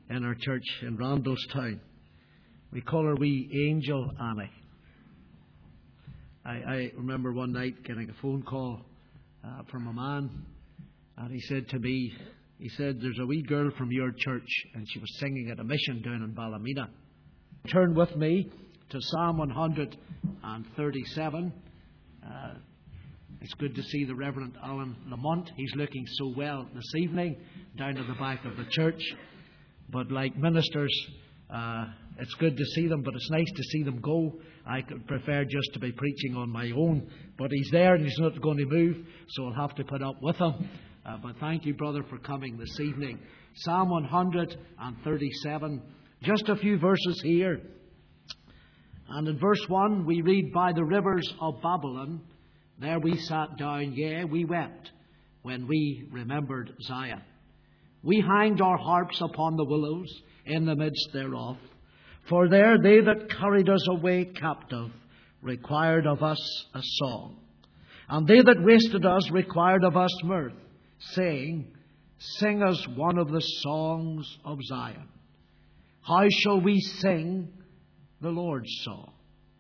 in our church in Randallstown. We call her wee Angel Annie. I remember one night getting a phone call from a man, and he said to me, there's a wee girl from your church, and she was singing at a mission down in Ballymena. Turn with me to Psalm 137. It's good to see the Reverend Alan Lamont. He's looking so well this evening down at the back of the church. But like ministers, it's good to see them, but it's nice to see them go. I could prefer just to be preaching on my own. But he's there and he's not going to move, so I'll have to put up with him. But thank you, brother, for coming this evening. Psalm 137, just a few verses here. And in verse 1 we read, "By the rivers of Babylon, there we sat down, yea, we wept, when we remembered Zion. We hanged our harps upon the willows in the midst thereof. For there they that carried us away captive required of us a song. And they that wasted us required of us mirth, saying, Sing us one of the songs of Zion. How shall we sing the Lord's song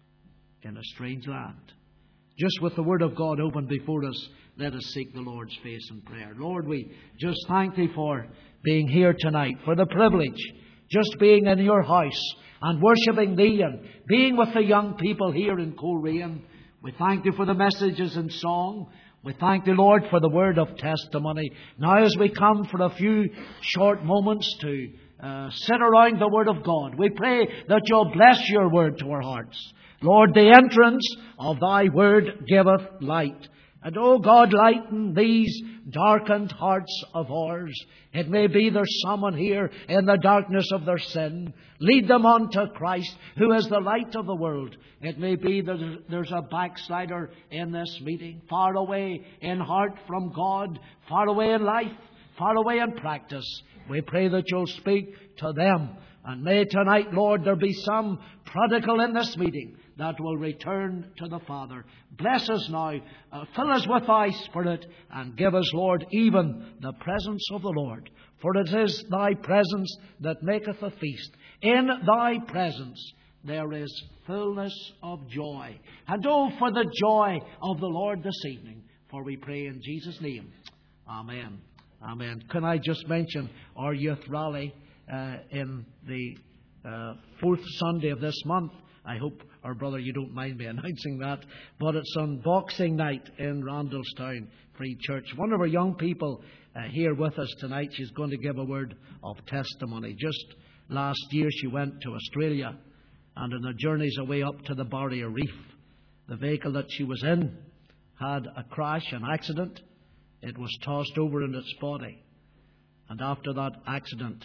in a strange land?" Just with the Word of God open before us, let us seek the Lord's face in prayer. Lord, we just thank Thee for being here tonight, for the privilege just being in Your house and worshipping Thee and being with the young people here in Coleraine. We thank Thee for the messages in song. We thank Thee, Lord, for the word of testimony. Now as we come for a few short moments to sit around the Word of God, we pray that You'll bless Your Word to our hearts. Lord, the entrance of Thy Word giveth light. And, O God, lighten these darkened hearts of ours. It may be there's someone here in the darkness of their sin. Lead them on to Christ, who is the light of the world. It may be that there's a backslider in this meeting, far away in heart from God, far away in life, far away in practice. We pray that You'll speak to them. And may tonight, Lord, there be some prodigal in this meeting that will return to the Father. Bless us now. Fill us with Thy Spirit and give us, Lord, even the presence of the Lord. For it is Thy presence that maketh a feast. In Thy presence there is fullness of joy. And oh, for the joy of the Lord this evening. For we pray in Jesus' name. Amen. Amen. Can I just mention our youth rally in the fourth Sunday of this month? I hope, our brother, you don't mind me announcing that. But it's on Boxing Night in Randallstown Free Church. One of our young people here with us tonight, she's going to give a word of testimony. Just last year she went to Australia, and in her journeys away up to the Barrier Reef, the vehicle that she was in had a crash, an accident. It was tossed over in its body. And after that accident,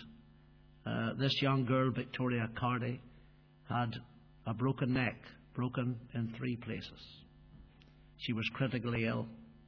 this young girl, Victoria Cardy, had a broken neck, broken in 3 places. She was critically ill.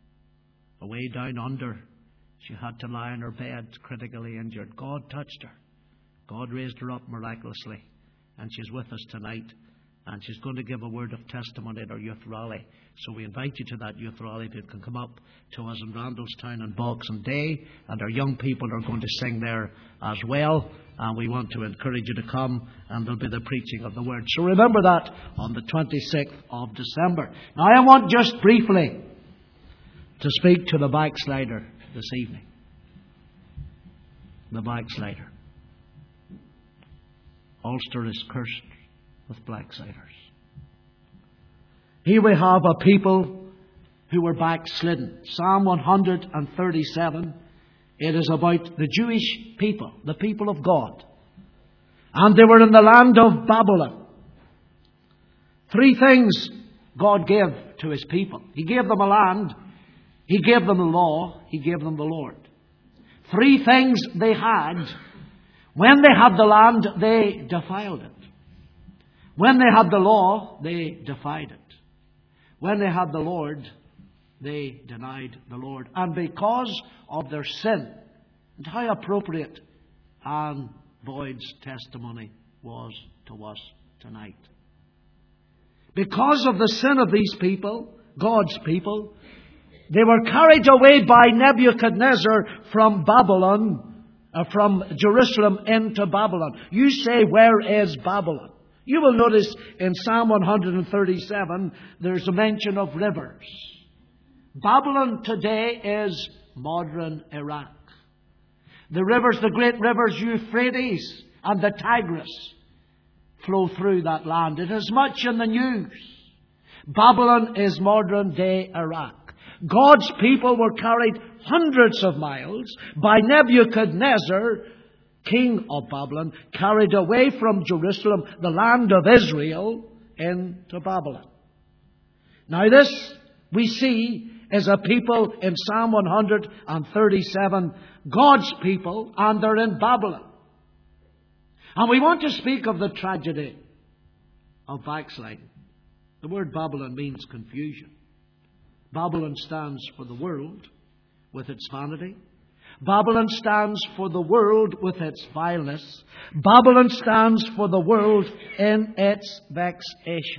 Away down under, she had to lie in her bed, critically injured. God touched her. God raised her up miraculously. And she's with us tonight. And she's going to give a word of testimony at our youth rally. So we invite you to that youth rally. If you can come up to us in Randallstown on Boxing Day. And our young people are going to sing there as well. And we want to encourage you to come, and there'll be the preaching of the Word. So remember that on the 26th of December. Now I want just briefly to speak to the backslider this evening. The backslider. Ulster is cursed with backsliders. Here we have a people who were backslidden. Psalm 137. It is about the Jewish people, the people of God. And they were in the land of Babylon. 3 things God gave to His people. He gave them a land. He gave them the law. He gave them the Lord. 3 things they had. When they had the land, they defiled it. When they had the law, they defied it. When they had the Lord, they denied the Lord. And because of their sin, and how appropriate Anne Boyd's testimony was to us tonight. Because of the sin of these people, God's people, they were carried away by Nebuchadnezzar from Babylon from Jerusalem into Babylon. You say, where is Babylon? You will notice in Psalm 137 there's a mention of rivers. Babylon today is modern Iraq. The rivers, the great rivers Euphrates and the Tigris, flow through that land. It is much in the news. Babylon is modern day Iraq. God's people were carried hundreds of miles by Nebuchadnezzar, king of Babylon, carried away from Jerusalem, the land of Israel, into Babylon. Now this, we see, is a people in Psalm 137, God's people, and they're in Babylon. And we want to speak of the tragedy of backsliding. The word Babylon means confusion. Babylon stands for the world with its vanity. Babylon stands for the world with its vileness. Babylon stands for the world in its vexation.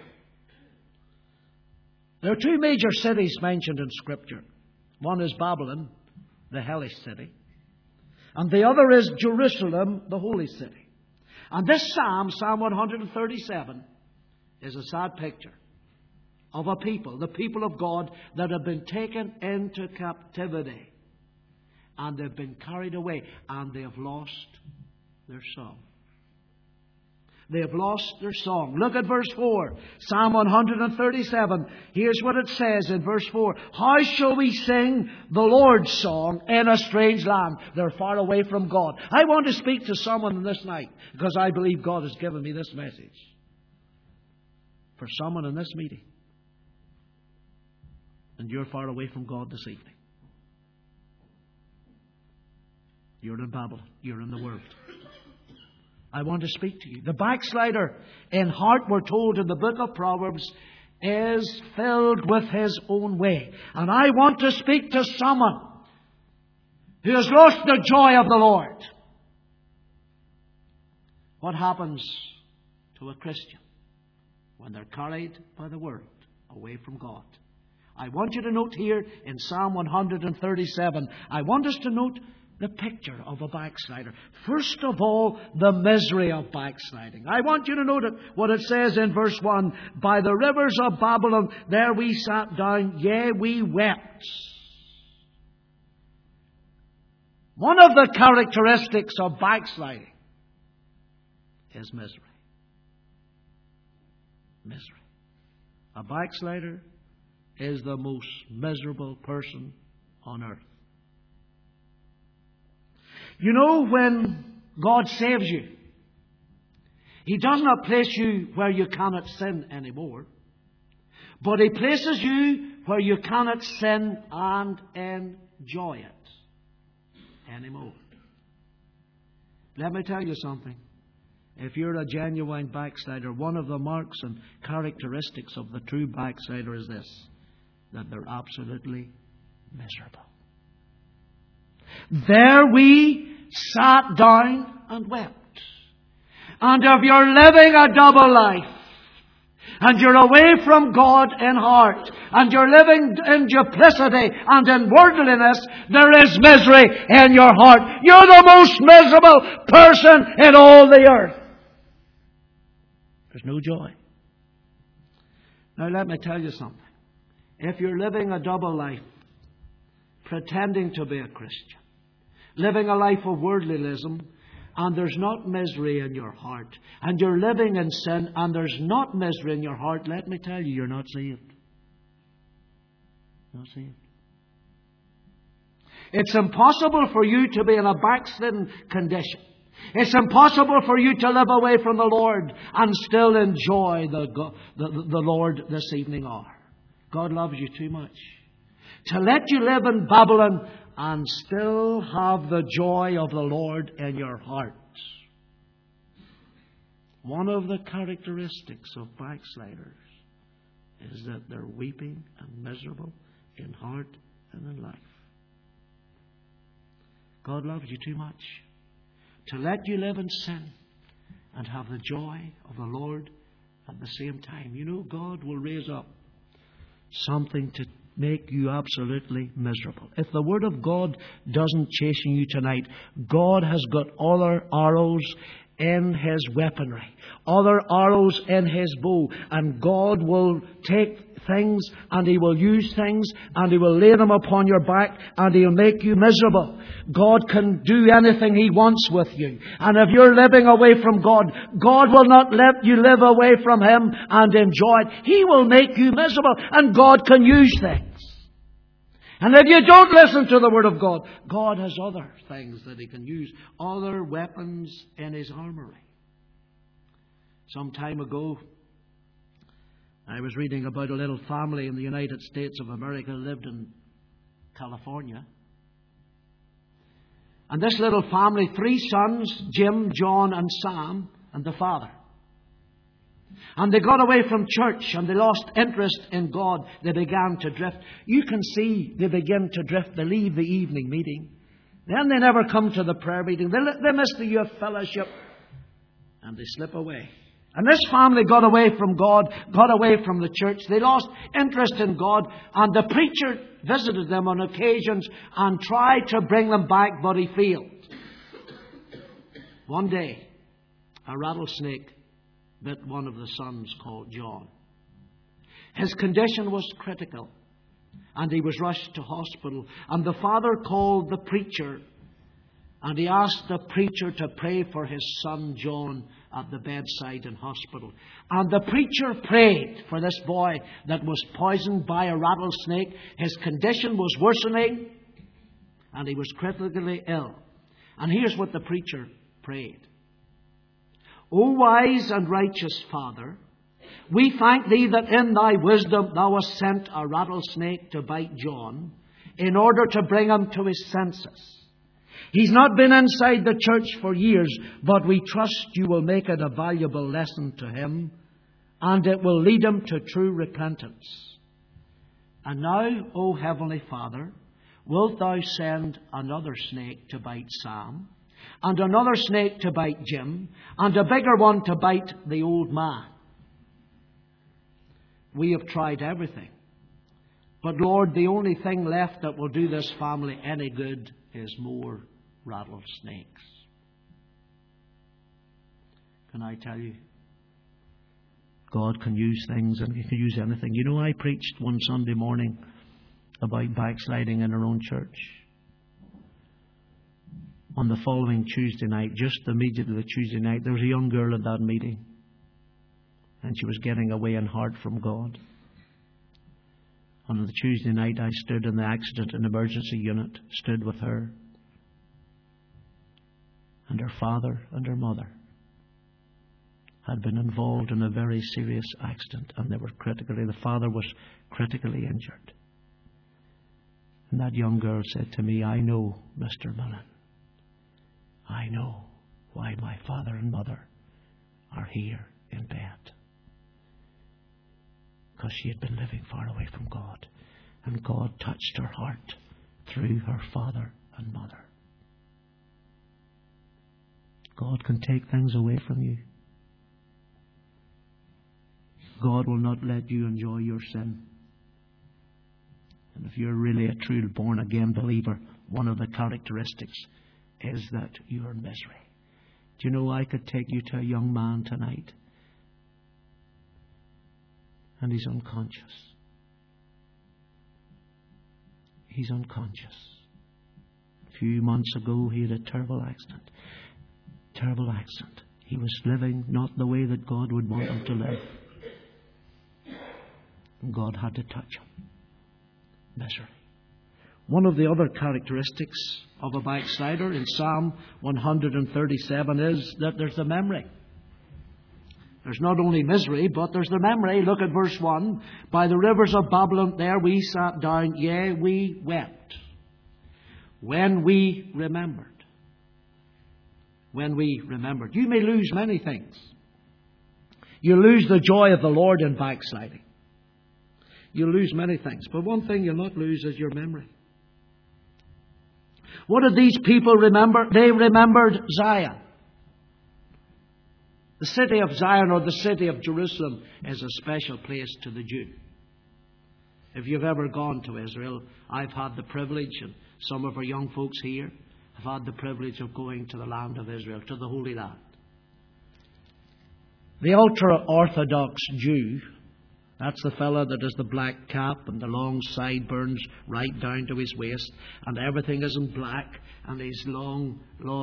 There are two major cities mentioned in Scripture. One is Babylon, the hellish city. And the other is Jerusalem, the holy city. And this psalm, Psalm 137, is a sad picture of a people, the people of God, that have been taken into captivity. And they've been carried away. And they have lost their song. They have lost their song. Look at verse 4. Psalm 137. Here's what it says in verse 4. How shall we sing the Lord's song in a strange land? They're far away from God. I want to speak to someone this night because I believe God has given me this message. For someone in this meeting. And you're far away from God this evening. You're in Babylon. You're in the world. I want to speak to you. The backslider in heart, we're told in the book of Proverbs, is filled with his own way. And I want to speak to someone who has lost the joy of the Lord. What happens to a Christian when they're carried by the world away from God? I want you to note here in Psalm 137, I want us to note the picture of a backslider. First of all, the misery of backsliding. I want you to note what it says in verse 1. By the rivers of Babylon, there we sat down, yea, we wept. One of the characteristics of backsliding is misery. Misery. A backslider is the most miserable person on earth. You know, when God saves you, He does not place you where you cannot sin anymore, but He places you where you cannot sin and enjoy it anymore. Let me tell you something. If you're a genuine backslider, one of the marks and characteristics of the true backslider is this, that they're absolutely miserable. There we sat down and wept. And if you're living a double life, and you're away from God in heart, and you're living in duplicity and in worldliness, there is misery in your heart. You're the most miserable person in all the earth. There's no joy. Now let me tell you something. If you're living a double life, pretending to be a Christian, living a life of worldlinism, and there's not misery in your heart, and you're living in sin, and there's not misery in your heart, let me tell you, you're not saved. Not saved. It's impossible for you to be in a backslidden condition. It's impossible for you to live away from the Lord and still enjoy the Lord this evening hour. God loves you too much to let you live in Babylon and still have the joy of the Lord in your heart. One of the characteristics of backsliders is that they're weeping and miserable in heart and in life. God loves you too much to let you live in sin and have the joy of the Lord at the same time. You know, God will raise up something make you absolutely miserable. If the Word of God doesn't chasten you tonight, God has got other arrows in His weaponry, other arrows in His bow, and God will take things and He will use things and He will lay them upon your back and He'll make you miserable. God can do anything He wants with you. And if you're living away from God, God will not let you live away from Him and enjoy it. He will make you miserable, and God can use things. And if you don't listen to the Word of God, God has other things that He can use, other weapons in His armoury. Some time ago, I was reading about a little family in the United States of America who lived in California. And this little family, 3 sons, Jim, John and Sam, and the father. And they got away from church and they lost interest in God. They began to drift. You can see they begin to drift. They leave the evening meeting. Then they never come to the prayer meeting. They miss the youth fellowship. And they slip away. And this family got away from God, got away from the church. They lost interest in God. And the preacher visited them on occasions and tried to bring them back, but he failed. One day, a rattlesnake bit one of the sons called John. His condition was critical, and he was rushed to hospital. And the father called the preacher, and he asked the preacher to pray for his son John at the bedside in hospital. And the preacher prayed for this boy that was poisoned by a rattlesnake. His condition was worsening, and he was critically ill. And here's what the preacher prayed. O wise and righteous Father, we thank Thee that in Thy wisdom Thou hast sent a rattlesnake to bite John in order to bring him to his senses. He's not been inside the church for years, but we trust You will make it a valuable lesson to him, and it will lead him to true repentance. And now, O Heavenly Father, wilt Thou send another snake to bite Sam, and another snake to bite Jim, and a bigger one to bite the old man. We have tried everything. But Lord, the only thing left that will do this family any good is more rattlesnakes. Can I tell you? God can use things, and He can use anything. You know, I preached one Sunday morning about backsliding in our own church. On the following Tuesday night, just immediately the Tuesday night, there was a young girl at that meeting. And she was getting away in heart from God. And on the Tuesday night, I stood in the accident and emergency unit, stood with her and her father and her mother had been involved in a very serious accident, and they were the father was critically injured. And that young girl said to me, I know, Mr. Millen, I know why my father and mother are here in bed. Because she had been living far away from God. And God touched her heart through her father and mother. God can take things away from you. God will not let you enjoy your sin. And if you're really a true born-again believer, one of the characteristics is that you're in misery. Do you know, I could take you to a young man tonight, and he's unconscious. He's unconscious. A few months ago, he had a terrible accident. Terrible accident. He was living not the way that God would want him to live. And God had to touch him. Misery. One of the other characteristics of a backslider in Psalm 137 is that there's the memory. There's not only misery, but there's the memory. Look at verse 1. By the rivers of Babylon there we sat down, yea, we wept. When we remembered. When we remembered. You may lose many things. You lose the joy of the Lord in backsliding. You'll lose many things. But one thing you'll not lose is your memory. What did these people remember? They remembered Zion. The city of Zion, or the city of Jerusalem, is a special place to the Jew. If you've ever gone to Israel, I've had the privilege, and some of our young folks here have had the privilege of going to the land of Israel, to the Holy Land. The ultra-Orthodox Jew, that's the fella that has the black cap and the long sideburns right down to his waist, and everything is in black, and his long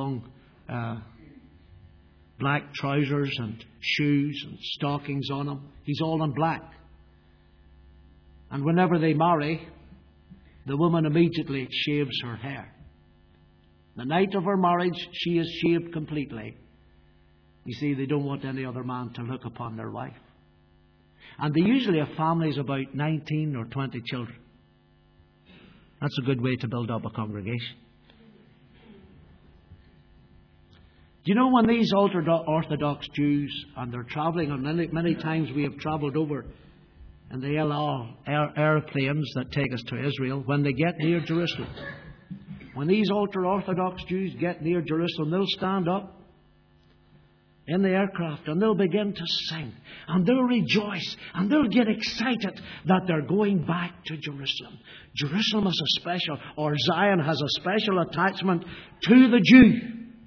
black trousers and shoes and stockings on him. He's all in black. And whenever they marry, the woman immediately shaves her hair. The night of her marriage, she is shaved completely. You see, they don't want any other man to look upon their wife. And they usually have families of about 19 or 20 children. That's a good way to build up a congregation. Do you know, when these ultra-Orthodox Jews, and they're travelling, and many times we have travelled over in the El Al airplanes that take us to Israel, when they get near Jerusalem, when these ultra-Orthodox Jews get near Jerusalem, they'll stand up in the aircraft and they'll begin to sing, and they'll rejoice, and they'll get excited that they're going back to Jerusalem. Jerusalem is a special, or Zion has a special attachment to the Jew,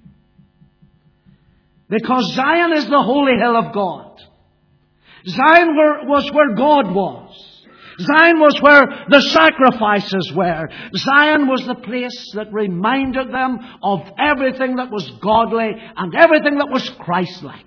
because Zion is the holy hill of God. Zion was where God was. Zion was where the sacrifices were. Zion was the place that reminded them of everything that was godly and everything that was Christ-like.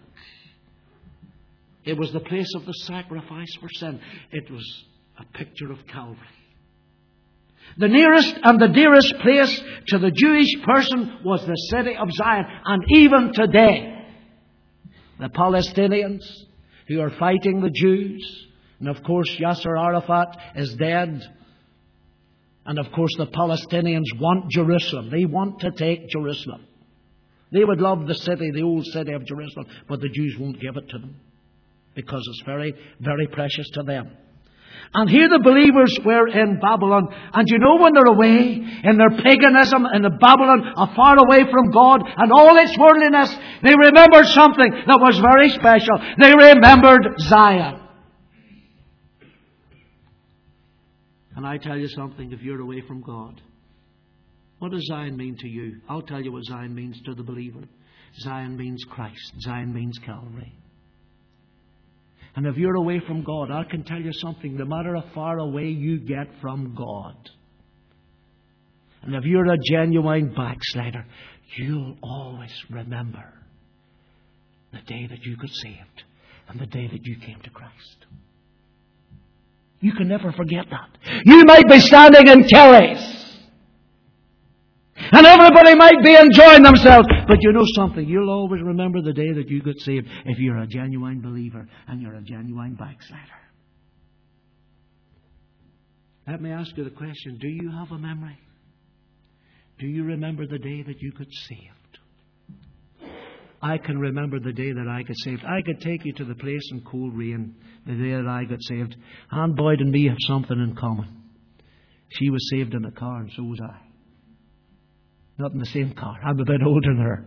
It was the place of the sacrifice for sin. It was a picture of Calvary. The nearest and the dearest place to the Jewish person was the city of Zion. And even today, the Palestinians who are fighting the Jews, and of course Yasser Arafat is dead, and of course the Palestinians want Jerusalem. They want to take Jerusalem. They would love the city, the old city of Jerusalem, but the Jews won't give it to them because it's very, very precious to them. And here the believers were in Babylon. And you know, when they're away in their paganism in the Babylon, far away from God and all its worldliness, they remembered something that was very special. They remembered Zion. And I tell you something, if you're away from God, what does Zion mean to you? I'll tell you what Zion means to the believer. Zion means Christ. Zion means Calvary. And if you're away from God, I can tell you something, no matter how far away you get from God, and if you're a genuine backslider, you'll always remember the day that you got saved and the day that you came to Christ. You can never forget that. You might be standing in Kelly's, and everybody might be enjoying themselves. But you know something, you'll always remember the day that you got saved if you're a genuine believer and you're a genuine backslider. Let me ask you the question, do you have a memory? Do you remember the day that you got saved? I can remember the day that I got saved. I could take you to the place in Coleraine the day that I got saved. Ann Boyd and me have something in common. She was saved in a car, and so was I. Not in the same car. I'm a bit older than her.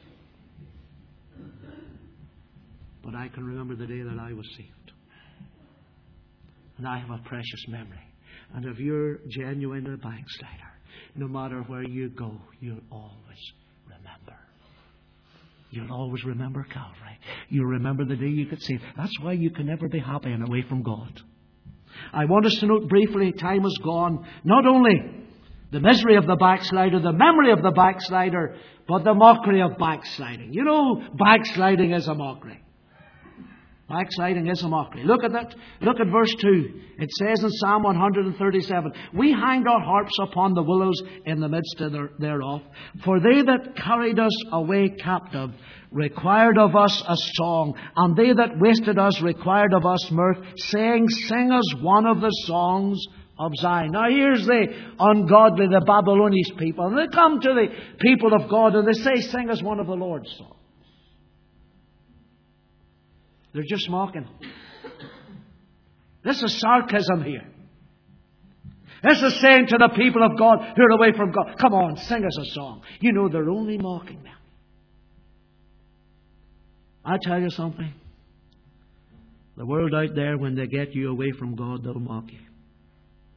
But I can remember the day that I was saved. And I have a precious memory. And if you're genuine a backslider, no matter where you go, you'll always remember. You'll always remember Calvary. You'll remember the day you got saved. That's why you can never be happy and away from God. I want us to note briefly, time is gone, not only the misery of the backslider, the memory of the backslider, but the mockery of backsliding. You know, backsliding is a mockery. Backsliding is a mockery. Look at that. Look at verse 2. It says in Psalm 137, "We hanged our harps upon the willows in the midst thereof. For they that carried us away captive required of us a song, and they that wasted us required of us mirth, saying, Sing us one of the songs of Zion." Now here's the ungodly, the Babylonian people. And they come to the people of God and they say, "Sing us one of the Lord's songs." They're just mocking. This is sarcasm here. This is saying to the people of God who are away from God, "Come on, sing us a song." You know, they're only mocking them. I tell you something. The world out there, when they get you away from God, they'll mock you.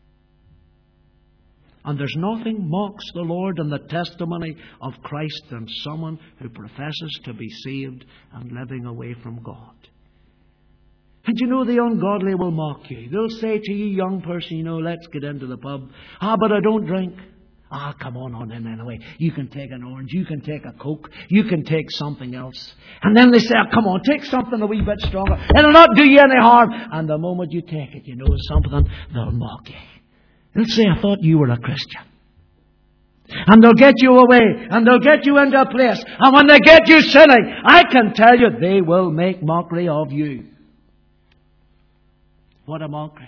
And there's nothing mocks the Lord in the testimony of Christ than someone who professes to be saved and living away from God. And you know, the ungodly will mock you. They'll say to you, young person, you know, let's get into the pub. But I don't drink. Come on in anyway. You can take an orange. You can take a Coke. You can take something else. And then they say, come on, take something a wee bit stronger. It'll not do you any harm. And the moment you take it, you know something, they'll mock you. They'll say, I thought you were a Christian. And they'll get you away. And they'll get you into a place. And when they get you sinning, I can tell you, they will make mockery of you. What a mockery.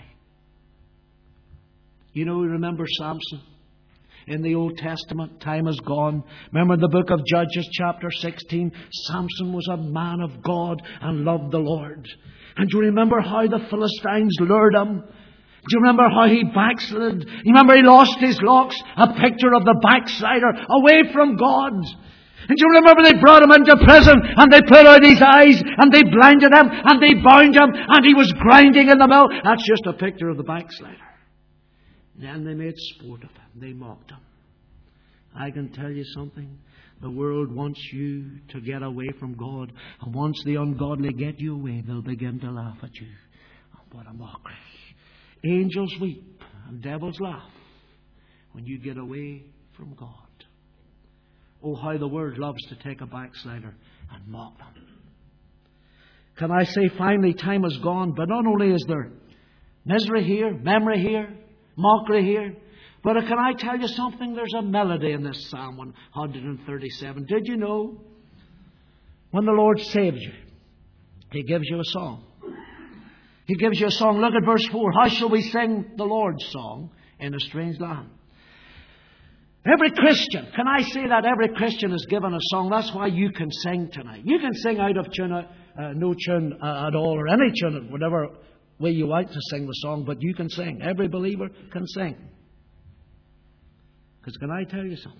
You know, remember Samson? In the Old Testament, time is gone. Remember the book of Judges, chapter 16? Samson was a man of God and loved the Lord. And do you remember how the Philistines lured him? Do you remember how he backslid? You remember he lost his locks? A picture of the backslider away from God. And you remember they brought him into prison and they put out his eyes and they blinded him and they bound him and he was grinding in the mill. That's just a picture of the backslider. Then they made sport of him. They mocked him. I can tell you something. The world wants you to get away from God. And once the ungodly get you away, they'll begin to laugh at you. Oh, what a mockery. Angels weep and devils laugh when you get away from God. Oh, how the world loves to take a backslider and mock them. Can I say finally, time is gone, but not only is there misery here, memory here, mockery here, but can I tell you something? There's a melody in this Psalm 137. Did you know? When the Lord saves you, He gives you a song. He gives you a song. Look at verse 4. How shall we sing the Lord's song in a strange land? Every Christian, can I say that every Christian is given a song? That's why you can sing tonight. You can sing out of tune, no tune at all, or any tune, whatever way you like to sing the song, but you can sing. Every believer can sing. Because can I tell you something?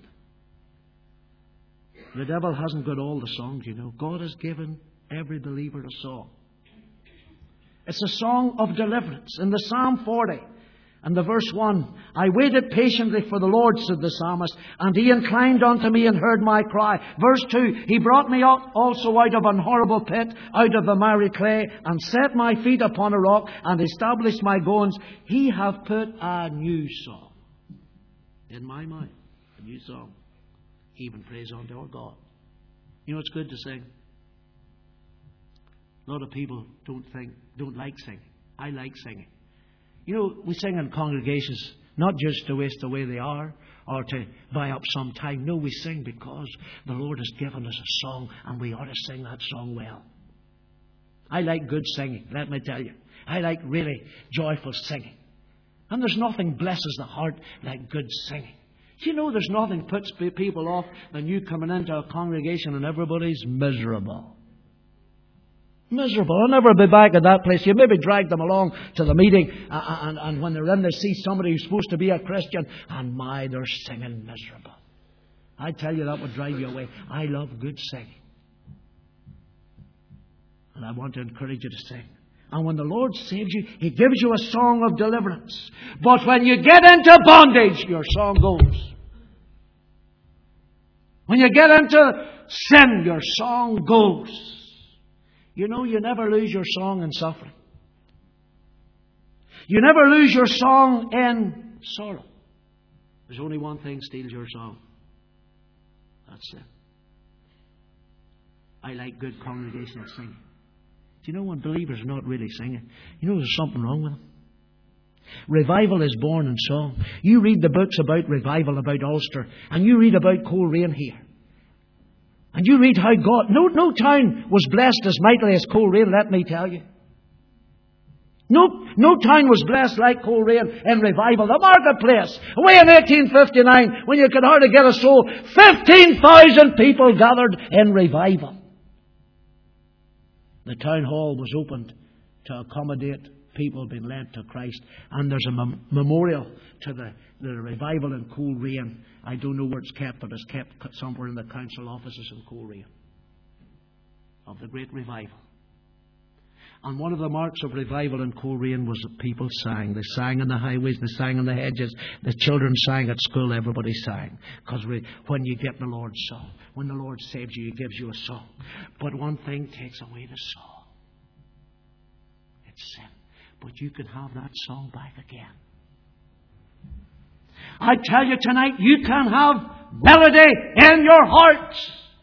The devil hasn't got all the songs, you know. God has given every believer a song. It's a song of deliverance. In the Psalm 40 and the verse 1, I waited patiently for the Lord, said the psalmist, and He inclined unto me and heard my cry. Verse 2, He brought me out also out of an horrible pit, out of the miry clay, and set my feet upon a rock, and established my goings. He hath put a new song in my mouth. A new song. Even praise unto our God. You know, it's good to sing. A lot of people don't like singing. I like singing. You know, we sing in congregations not just to waste away they are or to buy up some time. No, we sing because the Lord has given us a song and we ought to sing that song well. I like good singing, let me tell you. I like really joyful singing. And there's nothing blesses the heart like good singing. Do you know there's nothing puts people off than you coming into a congregation and everybody's miserable? Miserable. I'll never be back at that place. You maybe drag them along to the meeting and when they're in, they see somebody who's supposed to be a Christian and they're singing miserable. I tell you, that would drive you away. I love good singing. And I want to encourage you to sing. And when the Lord saves you, He gives you a song of deliverance. But when you get into bondage, your song goes. When you get into sin, your song goes. You know, you never lose your song in suffering. You never lose your song in sorrow. There's only one thing steals your song. That's sin. I like good congregational singing. Do you know when believers are not really singing? You know there's something wrong with them. Revival is born in song. You read the books about revival, about Ulster, and you read about Coleraine here. And you read how God... No town was blessed as mightily as Coleraine, let me tell you. No town was blessed like Coleraine in revival. The marketplace, away in 1859, when you could hardly get a soul, 15,000 people gathered in revival. The town hall was opened to accommodate people being led to Christ. And there's a memorial to the revival in Coleraine. I don't know where it's kept, but it's kept somewhere in the council offices in Coleraine of the great revival. And one of the marks of revival in Coleraine was that people sang. They sang on the highways, they sang on the hedges, the children sang at school, everybody sang. Because when you get the Lord's song, when the Lord saves you, He gives you a song. But one thing takes away the song. It's sin. But you can have that song back again. I tell you tonight, you can have melody in your heart.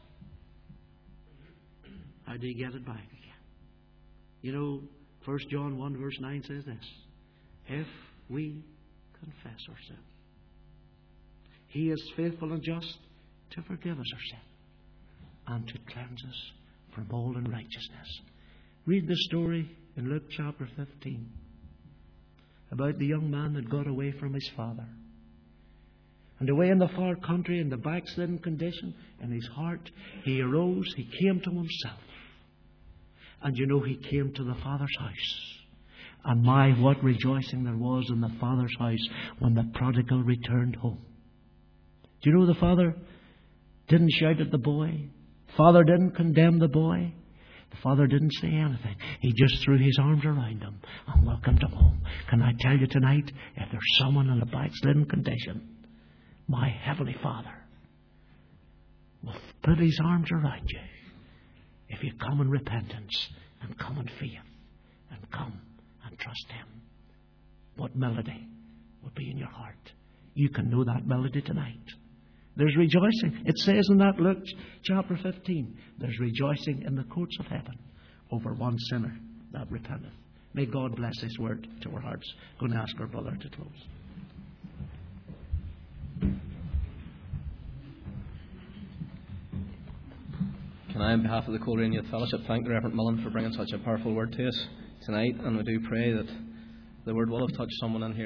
How do you get it back again? You know, 1 John 1 verse 9 says this: if we confess our sin, He is faithful and just to forgive us our sin and to cleanse us from all unrighteousness. Read the story in Luke chapter 15 about the young man that got away from his father. And away in the far country, in the backslidden condition, in his heart, he arose, he came to himself. And you know, he came to the Father's house. And my, what rejoicing there was in the Father's house when the prodigal returned home. Do you know the Father didn't shout at the boy? The Father didn't condemn the boy. The Father didn't say anything. He just threw His arms around him and welcomed him home. Can I tell you tonight, if there's someone in a backslidden condition, my Heavenly Father will put His arms around you if you come in repentance and come in faith and come and trust Him. What melody will be in your heart? You can know that melody tonight. There's rejoicing. It says in that Luke chapter 15, there's rejoicing in the courts of heaven over one sinner that repenteth. May God bless His word to our hearts. I'm going to ask our brother to close. Can I, on behalf of the Coleraine Youth Fellowship, thank the Reverend Mullen for bringing such a powerful word to us tonight, and we do pray that the word will have touched someone in here